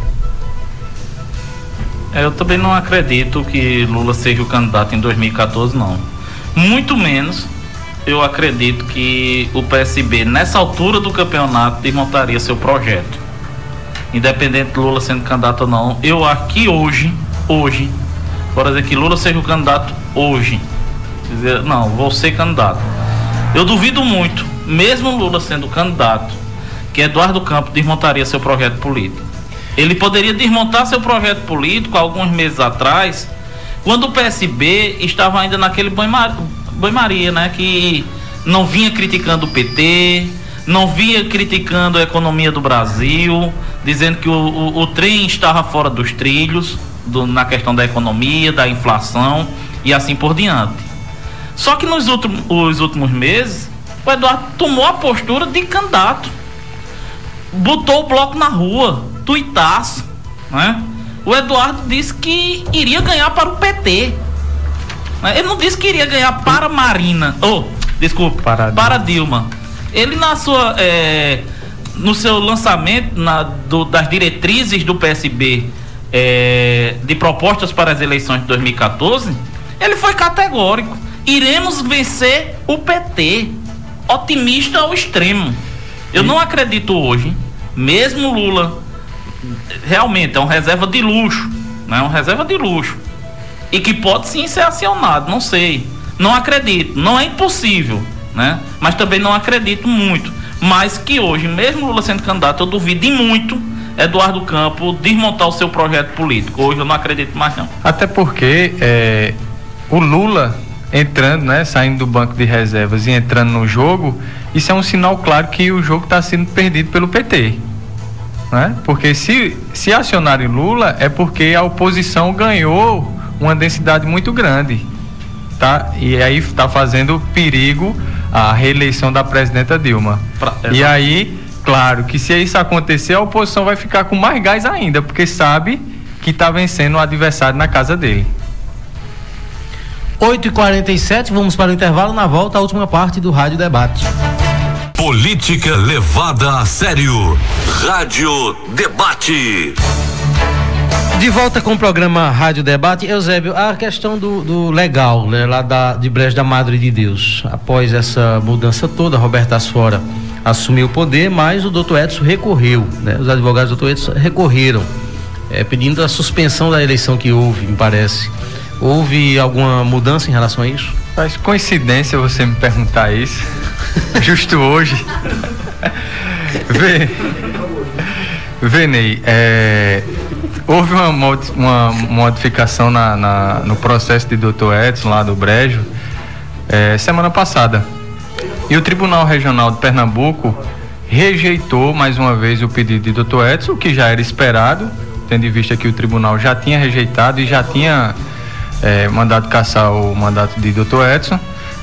Eu também não acredito que Lula seja o candidato em dois mil e quatorze, não. Muito menos eu acredito que o P S B, nessa altura do campeonato, desmontaria seu projeto. Independente de Lula sendo candidato ou não, eu aqui hoje, hoje, por dizer que Lula seja o candidato hoje, dizer, não, vou ser candidato. Eu duvido muito, mesmo Lula sendo candidato, que Eduardo Campos desmontaria seu projeto político. Ele poderia desmontar seu projeto político alguns meses atrás, quando o P S B estava ainda naquele banho-maria, né, que não vinha criticando o P T, não vinha criticando a economia do Brasil, dizendo que o, o, o trem estava fora dos trilhos, do, na questão da economia, da inflação e assim por diante. Só que nos últimos, os últimos meses, o Eduardo tomou a postura de candidato. botou o bloco na rua, tuitaço, né? O Eduardo disse que iria ganhar para o P T. Ele não disse que iria ganhar para Marina. Oh, desculpa, para, para Dilma. Ele na sua, é, no seu lançamento na, do, das diretrizes do P S B, é, de propostas para as eleições de dois mil e quatorze, ele foi categórico. Iremos vencer o P T. Otimista ao extremo. Eu não acredito hoje, mesmo Lula realmente é um reserva de luxo, né? Um reserva de luxo. E que pode sim ser acionado, não sei. Não acredito, não é impossível, né? Mas também não acredito muito. Mas que hoje, mesmo Lula sendo candidato, eu duvido e muito Eduardo Campos desmontar o seu projeto político. Hoje eu não acredito mais não. Até porque é, o Lula entrando, né, saindo do banco de reservas e entrando no jogo, isso é um sinal claro que o jogo está sendo perdido pelo P T, né? Porque se, se acionarem Lula é porque a oposição ganhou uma densidade muito grande, tá? E aí está fazendo perigo a reeleição da presidenta Dilma. Pra, e aí, claro, que se isso acontecer, a oposição vai ficar com mais gás ainda, porque sabe que está vencendo o adversário na casa dele. oito e quarenta e sete, vamos para o intervalo. Na volta, a última parte do Rádio Debate. Política levada a sério. Rádio Debate. De volta com o programa Rádio Debate. Eusébio, a questão do, do legal, né, lá da, de Brejo da Madre de Deus. Após essa mudança toda, Roberto Asfora assumiu o poder, mas o doutor Edson recorreu, né? Os advogados do doutor Edson recorreram, é, pedindo a suspensão da eleição que houve, me parece. Houve alguma mudança em relação a isso? Faz coincidência você me perguntar isso. Justo hoje. Vê, Vê Ney, é, houve uma, uma modificação na, na, no processo de doutor Edson, lá do Brejo, é, semana passada. E o Tribunal Regional de Pernambuco rejeitou mais uma vez o pedido de doutor Edson, o que já era esperado, tendo em vista que o tribunal já tinha rejeitado e já tinha É, mandado caçar o mandato de doutor Edson,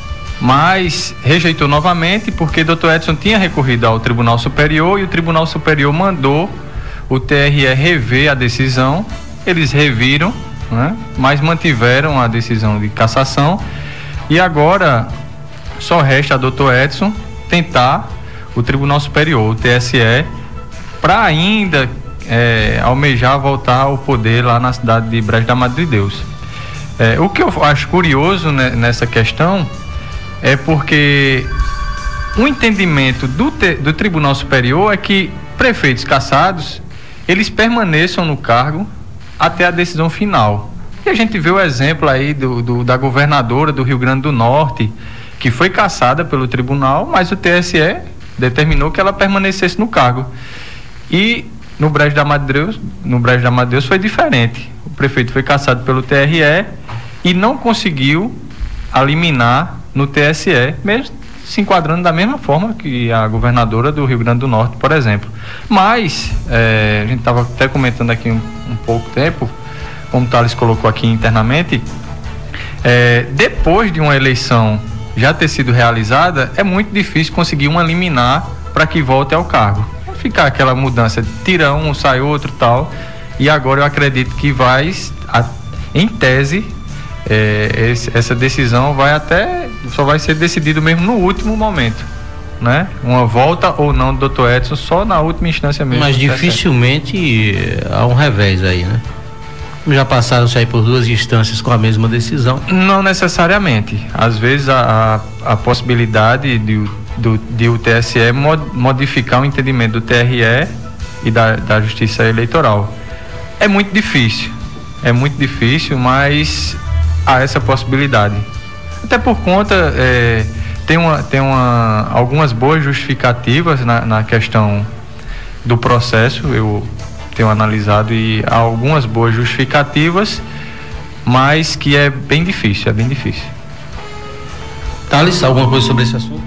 mas rejeitou novamente porque doutor Edson tinha recorrido ao Tribunal Superior e o Tribunal Superior mandou o T R E rever a decisão. Eles reviram, né, mas mantiveram a decisão de cassação e agora só resta a doutor Edson tentar o Tribunal Superior, o T S E, para ainda é, almejar voltar ao poder lá na cidade de Brejo da Madre de Deus. É, o que eu acho curioso, né, nessa questão é porque o entendimento do, te, do Tribunal Superior é que prefeitos cassados eles permaneçam no cargo até a decisão final. E a gente vê o exemplo aí do, do, da governadora do Rio Grande do Norte, que foi cassada pelo tribunal, mas o T S E determinou que ela permanecesse no cargo. E no Brejo da Madre de Deus, no Brejo da Madre de Deus foi diferente. O prefeito foi cassado pelo T R E e não conseguiu eliminar no T S E, mesmo se enquadrando da mesma forma que a governadora do Rio Grande do Norte, por exemplo. Mas, é, a gente estava até comentando aqui um, um pouco tempo, como o Thales colocou aqui internamente, é, depois de uma eleição já ter sido realizada, é muito difícil conseguir uma liminar para que volte ao cargo. Vai ficar aquela mudança, tira um, sai outro e tal, e agora eu acredito que vai, a, em tese, É, esse, essa decisão vai até só vai ser decidido mesmo no último momento, né? Uma volta ou não do doutor Edson só na última instância mesmo. Mas dificilmente há um revés aí, né? Já passaram-se aí por duas instâncias com a mesma decisão? Não necessariamente. Às vezes a, a, a possibilidade de, do, de o T S E mod, modificar o entendimento do T R E e da, da Justiça Eleitoral. É muito difícil. É muito difícil, mas há essa possibilidade. Até por conta, é, tem, uma, tem uma, algumas boas justificativas na, na questão do processo, eu tenho analisado, e há algumas boas justificativas, mas que é bem difícil, é bem difícil. Thales, alguma coisa sobre esse assunto?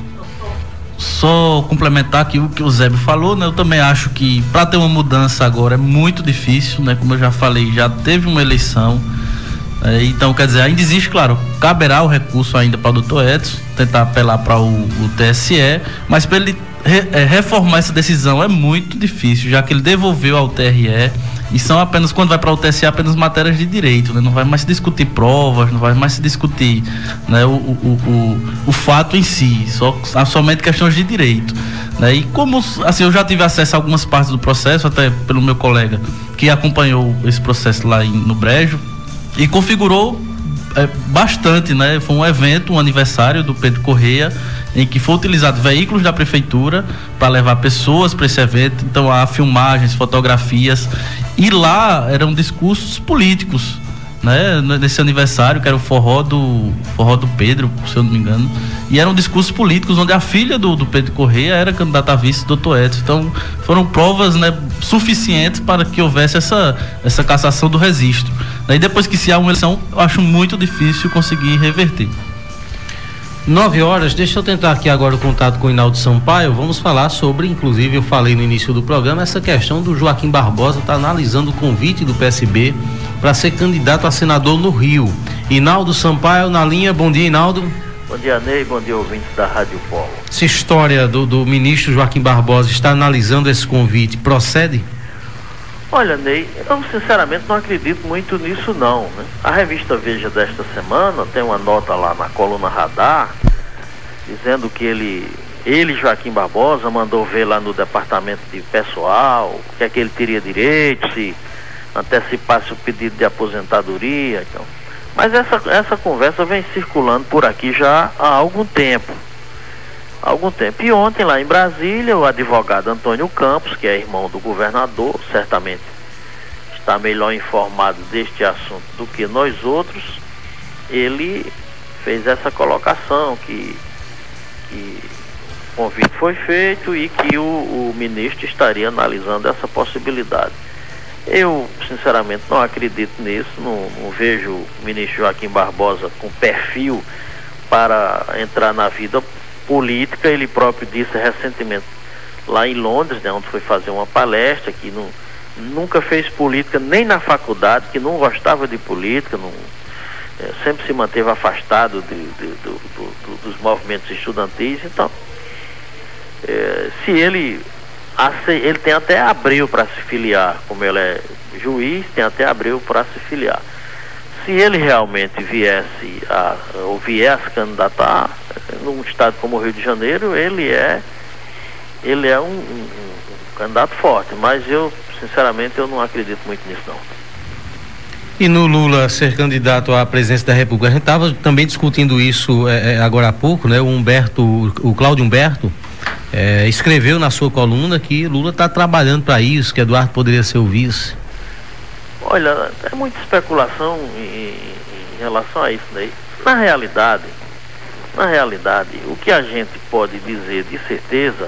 Só complementar aqui o que o Zébio falou, né? Eu também acho que para ter uma mudança agora é muito difícil, né? Como eu já falei, já teve uma eleição. É, então, quer dizer, ainda existe, claro, caberá o recurso ainda para o doutor Edson tentar apelar para o, o T S E, mas para ele re, é, reformar essa decisão é muito difícil, já que ele devolveu ao T R E e são apenas, quando vai para o T S E, apenas matérias de direito, né? Não vai mais se discutir provas, não vai mais se discutir, né, o, o, o, o fato em si, só, somente questões de direito, né? E como, assim, eu já tive acesso a algumas partes do processo, até pelo meu colega que acompanhou esse processo lá em, no Brejo, e configurou é, bastante, né? Foi um evento, um aniversário do Pedro Correia, em que foi utilizado veículos da prefeitura para levar pessoas para esse evento. Então há filmagens, fotografias, e lá eram discursos políticos, né? Nesse aniversário, que era o forró do forró do Pedro, se eu não me engano, e eram discursos políticos onde a filha do, do Pedro Correia era candidata a vice, doutor Edson. Então foram provas, né, suficientes para que houvesse essa, essa cassação do registro. E depois que se há uma eleição, eu acho muito difícil conseguir reverter. Nove horas, deixa eu tentar aqui agora o contato com o Hinaldo Sampaio. Vamos falar sobre, inclusive eu falei no início do programa, essa questão do Joaquim Barbosa está analisando o convite do P S B para ser candidato a senador no Rio. Hinaldo Sampaio na linha, bom dia, Hinaldo. Bom dia, Ney, bom dia, ouvintes da Rádio Polo. Essa história do, do ministro Joaquim Barbosa está analisando esse convite, procede? Olha, Ney, eu sinceramente não acredito muito nisso não, né? A revista Veja desta semana tem uma nota lá na coluna Radar, dizendo que ele, ele, Joaquim Barbosa, mandou ver lá no departamento de pessoal, o que é que ele teria direito, se antecipasse o pedido de aposentadoria. Então. Mas essa, essa conversa vem circulando por aqui já há algum tempo. Há algum tempo. E ontem lá em Brasília, o advogado Antônio Campos, que é irmão do governador, certamente está melhor informado deste assunto do que nós outros, ele fez essa colocação que, que o convite foi feito e que o, o ministro estaria analisando essa possibilidade. Eu, sinceramente, não acredito nisso, não, não vejo o ministro Joaquim Barbosa com perfil para entrar na vida política. Ele próprio disse recentemente lá em Londres, né, onde foi fazer uma palestra, que não, nunca fez política nem na faculdade, que não gostava de política, não, é, sempre se manteve afastado de, de, do, do, do, dos movimentos estudantis. Então, é, se ele ele tem até abril para se filiar, como ele é juiz, tem até abril para se filiar. Se ele realmente viesse a, ou vier a se candidatar num estado como o Rio de Janeiro, ele é ele é um, um, um candidato forte, mas eu, sinceramente, eu não acredito muito nisso não. E no Lula ser candidato à presidência da República, a gente estava também discutindo isso é, agora há pouco, né? O Humberto, o Cláudio Humberto é, escreveu na sua coluna que Lula está trabalhando para isso, que Eduardo poderia ser o vice. Olha, é muita especulação em, em relação a isso, né? Na realidade, na realidade, o que a gente pode dizer de certeza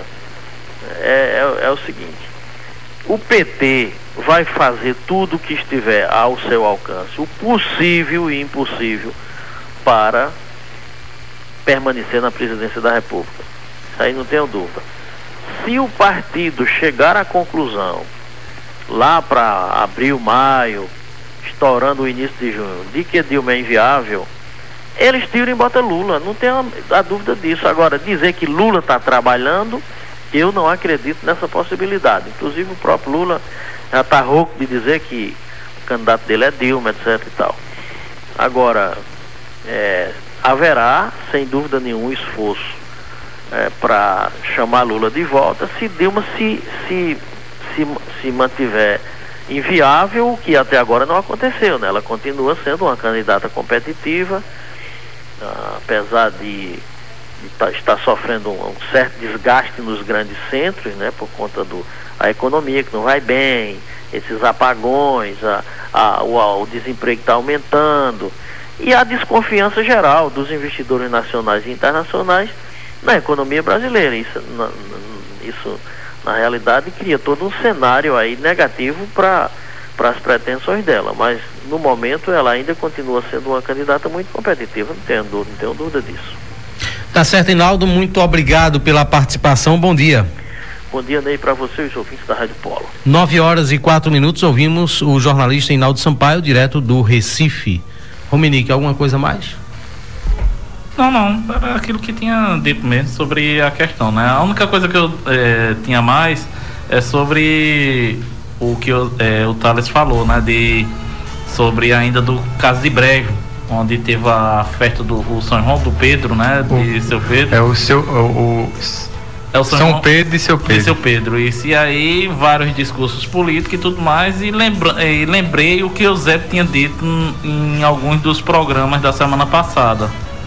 é, é, é o seguinte: o P T vai fazer tudo o que estiver ao seu alcance, o possível e impossível, para permanecer na presidência da República. Isso aí não tenho dúvida. Se o partido chegar à conclusão lá para abril, maio, estourando o início de junho, de que Dilma é inviável, eles tiram e botam Lula, não tenho a, a dúvida disso. Agora, dizer que Lula está trabalhando, eu não acredito nessa possibilidade. Inclusive o próprio Lula já está rouco de dizer que o candidato dele é Dilma, etc e tal. Agora, é, haverá, sem dúvida nenhuma, esforço é, para chamar Lula de volta, se Dilma se, se, se, se mantiver inviável, o que até agora não aconteceu, né? Ela continua sendo uma candidata competitiva, ah, apesar de, de tá, estar sofrendo um, um certo desgaste nos grandes centros, né? Por conta do a economia que não vai bem, esses apagões, a, a, o, a, o desemprego está aumentando e a desconfiança geral dos investidores nacionais e internacionais na economia brasileira. Isso, na, isso na realidade cria todo um cenário aí negativo para para as pretensões dela, mas no momento ela ainda continua sendo uma candidata muito competitiva, não tenho, não tenho dúvida disso. Tá certo, Hinaldo, muito obrigado pela participação, bom dia. Bom dia, Ney, para você e os ouvintes da Rádio Polo. Nove horas e quatro minutos, ouvimos o jornalista Hinaldo Sampaio, direto do Recife. Rominique, alguma coisa mais? Não, não, era aquilo que tinha dito mesmo sobre a questão, né? A única coisa que eu é, tinha mais é sobre o que eu, é, o Thales falou, né? De, sobre ainda do caso de Brejo, onde teve a festa do o São João do Pedro, né? De o, seu Pedro. É o seu... O, o, é o São, São João, Pedro e seu Pedro. De seu Pedro. Isso, e aí vários discursos políticos e tudo mais, e, lembra, e lembrei o que o Zé tinha dito em, em alguns dos programas da semana passada.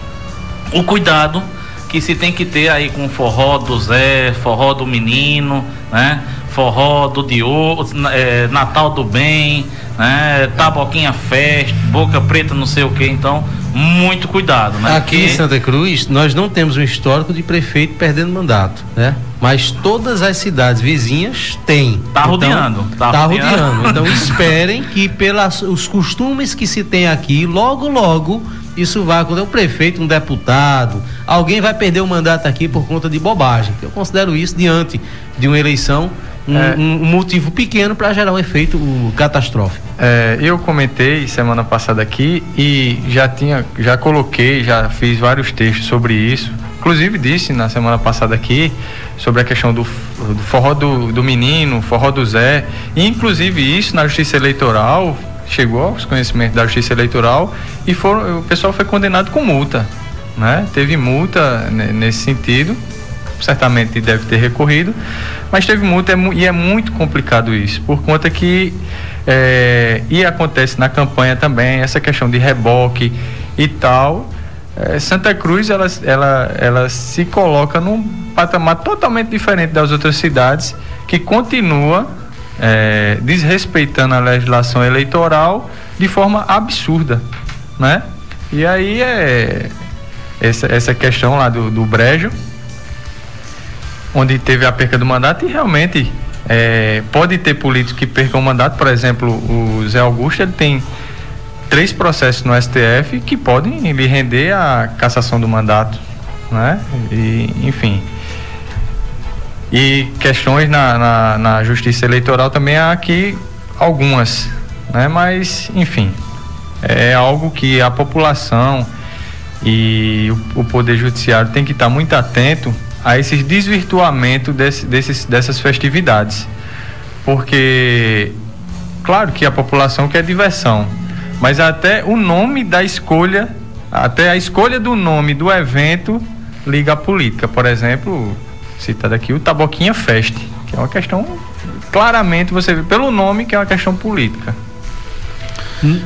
O cuidado que se tem que ter aí com o forró do Zé, forró do menino, né? Forró do Diogo, é, Natal do Bem, né? Taboquinha Fest, Boca Preta, não sei o que. Então, muito cuidado, né? Aqui Porque... em Santa Cruz, nós não temos um histórico de prefeito perdendo mandato, né? Mas todas as cidades vizinhas têm. Tá então, rodeando. Tá, tá rodeando. rodeando. Então, esperem que pelos costumes que se tem aqui, logo, logo, isso vai acontecer. Um prefeito, um deputado, alguém vai perder o mandato aqui por conta de bobagem. Eu considero isso, diante de uma eleição, um, é, um motivo pequeno para gerar um efeito um, catastrófico. É, eu comentei semana passada aqui e já tinha, já coloquei, já fiz vários textos sobre isso. Inclusive disse na semana passada aqui sobre a questão do, do forró do, do menino, forró do Zé. E inclusive isso na Justiça Eleitoral chegou aos conhecimentos da Justiça Eleitoral e foram, o pessoal foi condenado com multa, né? Teve multa n- nesse sentido, certamente deve ter recorrido, mas teve multa é, e é muito complicado isso, por conta que é, e acontece na campanha também essa questão de reboque e tal. é, Santa Cruz ela, ela, ela se coloca num patamar totalmente diferente das outras cidades, que continua É, desrespeitando a legislação eleitoral de forma absurda, né? E aí é essa, essa questão lá do, do Brejo, onde teve a perca do mandato, e realmente é, pode ter políticos que percam o mandato. Por exemplo, o Zé Augusto, ele tem três processos no S T F que podem lhe render a cassação do mandato, né? E, enfim, e questões na, na, na Justiça Eleitoral também há aqui algumas, né? Mas, enfim, é algo que a população e o, o Poder Judiciário tem que estar muito atento a esses desvirtuamentos desse, desses, dessas festividades, porque claro que a população quer diversão, mas até o nome da escolha, até a escolha do nome do evento liga à política. Por exemplo, citado aqui o Taboquinha Fest, que é uma questão, claramente você vê pelo nome que é uma questão política. Hum,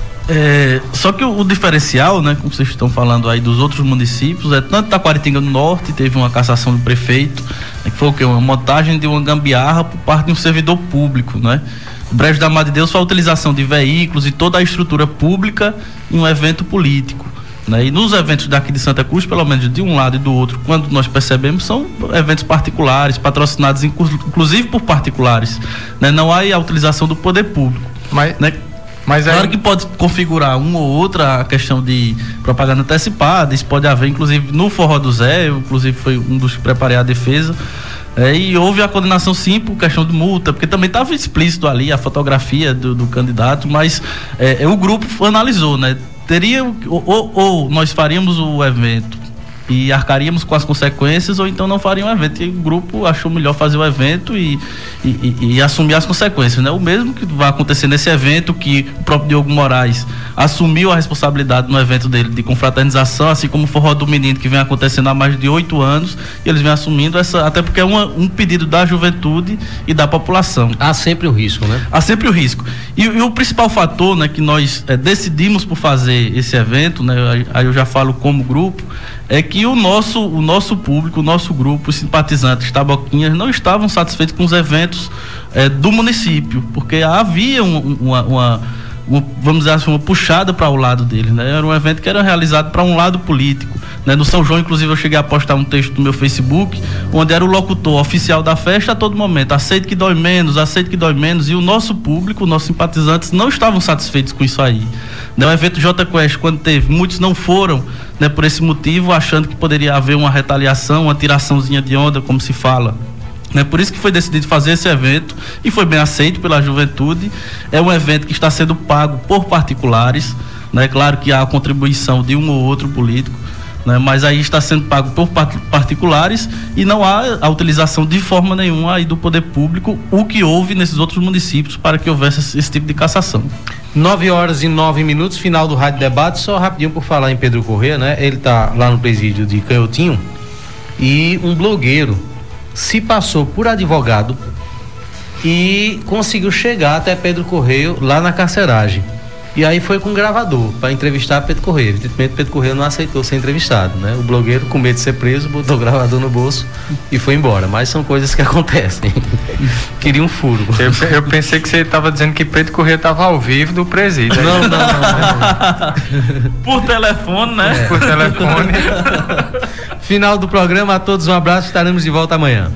é, só que o, o diferencial, né, como vocês estão falando aí dos outros municípios, é tanto Taquaritinga do Norte teve uma cassação do prefeito, né, que foi o quê? Uma montagem de uma gambiarra por parte de um servidor público, né? O Brejo da Madre de Deus foi a utilização de veículos e toda a estrutura pública em um evento político. Né? E nos eventos daqui de Santa Cruz, pelo menos de um lado e do outro, quando nós percebemos, são eventos particulares, patrocinados inclusive por particulares, né? Não há a utilização do poder público, mas, né? mas claro aí... que pode configurar uma ou outra a questão de propaganda antecipada, isso pode haver, inclusive no Forró do Zé, eu, inclusive foi um dos que preparei a defesa. É, e houve a condenação sim por questão de multa, porque também estava explícito ali a fotografia do, do candidato, mas é, o grupo analisou, né? Teria, ou, ou, ou nós faríamos o evento e arcaríamos com as consequências, ou então não faria um evento, e o grupo achou melhor fazer o evento e, e, e, e assumir as consequências, né? O mesmo que vai acontecer nesse evento, que o próprio Diogo Moraes assumiu a responsabilidade no evento dele de confraternização, assim como o Forró do Menino, que vem acontecendo há mais de oito anos, e eles vêm assumindo essa, até porque é uma, um pedido da juventude e da população. Há sempre o risco, né? Há sempre o risco. E, e o principal fator, né, que nós é, decidimos por fazer esse evento, né, aí eu já falo como grupo, é que o nosso, o nosso público, o nosso grupo, os simpatizantes taboquinhas não estavam satisfeitos com os eventos é, do município, porque havia um, uma, uma, uma, vamos dizer assim, uma puxada para o lado deles, né? Era um evento que era realizado para um lado político, né? No São João, inclusive, eu cheguei a postar um texto no meu Facebook, onde era o locutor oficial da festa a todo momento: aceite que dói menos, aceite que dói menos, e o nosso público, os nossos simpatizantes não estavam satisfeitos com isso aí. O evento J Quest, quando teve, muitos não foram, né, por esse motivo, achando que poderia haver uma retaliação, uma tiraçãozinha de onda, como se fala. Né, por isso que foi decidido fazer esse evento e foi bem aceito pela juventude. É um evento que está sendo pago por particulares, né, claro que há a contribuição de um ou outro político, né? Mas aí está sendo pago por particulares e não há a utilização de forma nenhuma aí do poder público, o que houve nesses outros municípios para que houvesse esse, esse tipo de cassação. Nove horas e nove minutos, final do Rádio Debate. Só rapidinho por falar em Pedro Corrêa, né? Ele tá lá no presídio de Canhotinho e um blogueiro se passou por advogado e conseguiu chegar até Pedro Corrêa lá na carceragem. E aí foi com um gravador para entrevistar Pedro Corrêa. Evidentemente, Pedro Corrêa não aceitou ser entrevistado, né? O blogueiro, com medo de ser preso, botou o gravador no bolso e foi embora. Mas são coisas que acontecem. Queria um furo. Eu, eu pensei que você estava dizendo que Pedro Corrêa estava ao vivo do presídio. Não, não, não. não. Por telefone, né? É. Por telefone. Final do programa, a todos um abraço, estaremos de volta amanhã.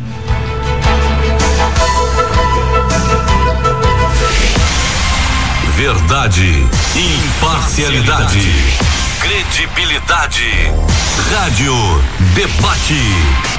Verdade, imparcialidade, credibilidade. Rádio Debate.